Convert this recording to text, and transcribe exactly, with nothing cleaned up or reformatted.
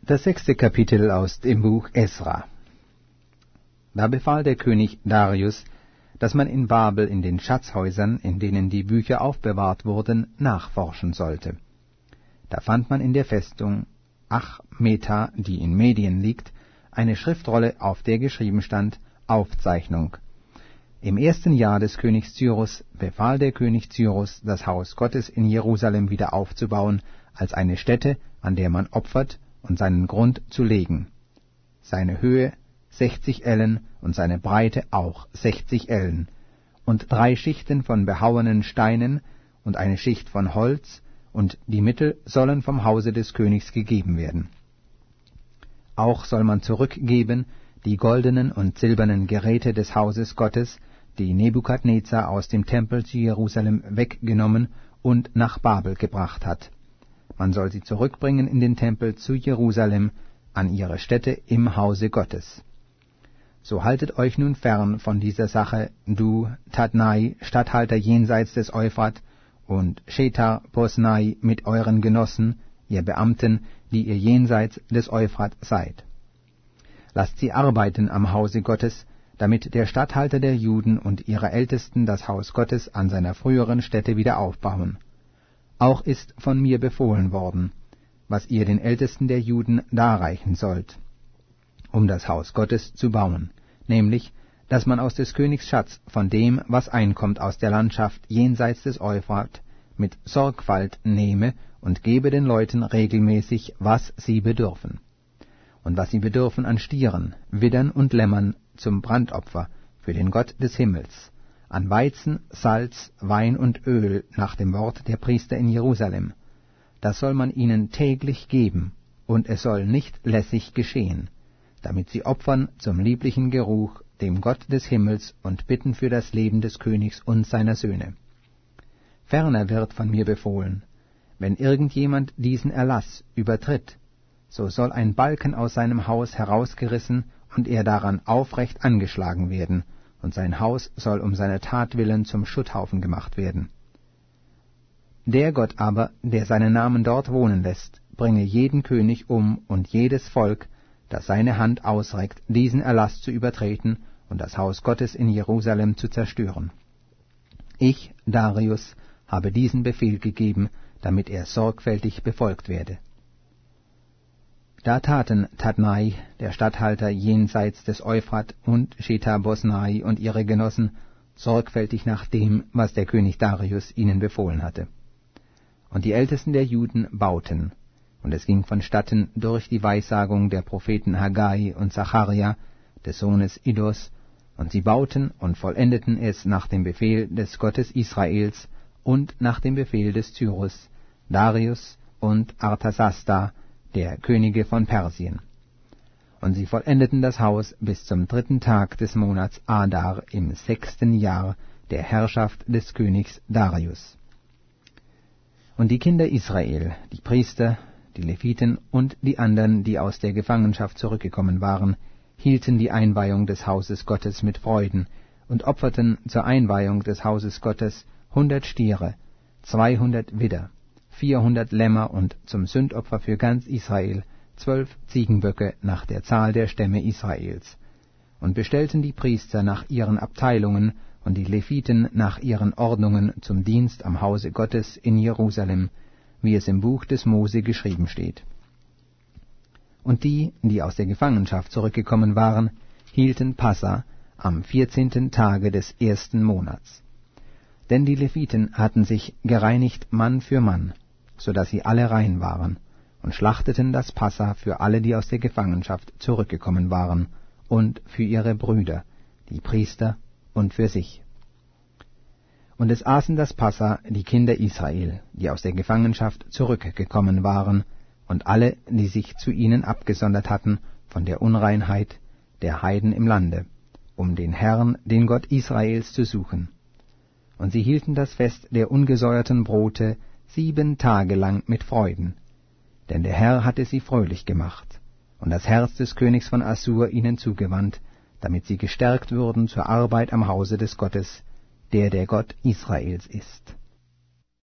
Das sechste Kapitel aus dem Buch Esra. Da befahl der König Darius, dass man in Babel in den Schatzhäusern, in denen die Bücher aufbewahrt wurden, nachforschen sollte. Da fand man in der Festung Achmeta, die in Medien liegt, eine Schriftrolle, auf der geschrieben stand: Aufzeichnung. Im ersten Jahr des Königs Cyrus befahl der König Cyrus, das Haus Gottes in Jerusalem wieder aufzubauen, als eine Stätte, an der man opfert, und seinen Grund zu legen. Seine Höhe sechzig Ellen und seine Breite auch sechzig Ellen, und drei Schichten von behauenen Steinen und eine Schicht von Holz, und die Mittel sollen vom Hause des Königs gegeben werden. Auch soll man zurückgeben die goldenen und silbernen Geräte des Hauses Gottes, die Nebukadnezar aus dem Tempel zu Jerusalem weggenommen und nach Babel gebracht hat. Man soll sie zurückbringen in den Tempel zu Jerusalem, an ihre Stätte im Hause Gottes. So haltet euch nun fern von dieser Sache, du Tadnai, Statthalter jenseits des Euphrat, und Shethar Bosnai mit euren Genossen, ihr Beamten, die ihr jenseits des Euphrat seid. Lasst sie arbeiten am Hause Gottes, damit der Statthalter der Juden und ihre Ältesten das Haus Gottes an seiner früheren Stätte wieder aufbauen. Auch ist von mir befohlen worden, was ihr den Ältesten der Juden darreichen sollt, um das Haus Gottes zu bauen, nämlich, dass man aus des Königs Schatz von dem, was einkommt aus der Landschaft jenseits des Euphrat, mit Sorgfalt nehme und gebe den Leuten regelmäßig, was sie bedürfen. Und was sie bedürfen an Stieren, Widdern und Lämmern zum Brandopfer für den Gott des Himmels, an Weizen, Salz, Wein und Öl nach dem Wort der Priester in Jerusalem. Das soll man ihnen täglich geben, und es soll nicht lässig geschehen, damit sie opfern zum lieblichen Geruch dem Gott des Himmels und bitten für das Leben des Königs und seiner Söhne. Ferner wird von mir befohlen, wenn irgendjemand diesen Erlass übertritt, so soll ein Balken aus seinem Haus herausgerissen und er daran aufrecht angeschlagen werden, und sein Haus soll um seine Tat willen zum Schutthaufen gemacht werden. Der Gott aber, der seinen Namen dort wohnen lässt, bringe jeden König um und jedes Volk, das seine Hand ausreckt, diesen Erlass zu übertreten und das Haus Gottes in Jerusalem zu zerstören. Ich, Darius, habe diesen Befehl gegeben, damit er sorgfältig befolgt werde. Da taten Tadnai, der Statthalter jenseits des Euphrat, und Shethar Bosnai und ihre Genossen sorgfältig nach dem, was der König Darius ihnen befohlen hatte. Und die Ältesten der Juden bauten, und es ging vonstatten durch die Weissagung der Propheten Haggai und Zacharia, des Sohnes Iddos, und sie bauten und vollendeten es nach dem Befehl des Gottes Israels und nach dem Befehl des Cyrus, Darius und Arthasasta, der Könige von Persien. Und sie vollendeten das Haus bis zum dritten Tag des Monats Adar im sechsten Jahr der Herrschaft des Königs Darius. Und die Kinder Israel, die Priester, die Leviten und die anderen, die aus der Gefangenschaft zurückgekommen waren, hielten die Einweihung des Hauses Gottes mit Freuden und opferten zur Einweihung des Hauses Gottes hundert Stiere, zweihundert Widder, vierhundert Lämmer und zum Sündopfer für ganz Israel zwölf Ziegenböcke nach der Zahl der Stämme Israels, und bestellten die Priester nach ihren Abteilungen und die Leviten nach ihren Ordnungen zum Dienst am Hause Gottes in Jerusalem, wie es im Buch des Mose geschrieben steht. Und die, die aus der Gefangenschaft zurückgekommen waren, hielten Passa am vierzehnten Tage des ersten Monats. Denn die Leviten hatten sich gereinigt Mann für Mann, so dass sie alle rein waren, und schlachteten das Passa für alle, die aus der Gefangenschaft zurückgekommen waren, und für ihre Brüder, die Priester, und für sich. Und es aßen das Passa die Kinder Israel, die aus der Gefangenschaft zurückgekommen waren, und alle, die sich zu ihnen abgesondert hatten von der Unreinheit der Heiden im Lande, um den Herrn, den Gott Israels, zu suchen. Und sie hielten das Fest der ungesäuerten Brote sieben Tage lang mit Freuden, denn der Herr hatte sie fröhlich gemacht, und das Herz des Königs von Assur ihnen zugewandt, damit sie gestärkt würden zur Arbeit am Hause des Gottes, der der Gott Israels ist.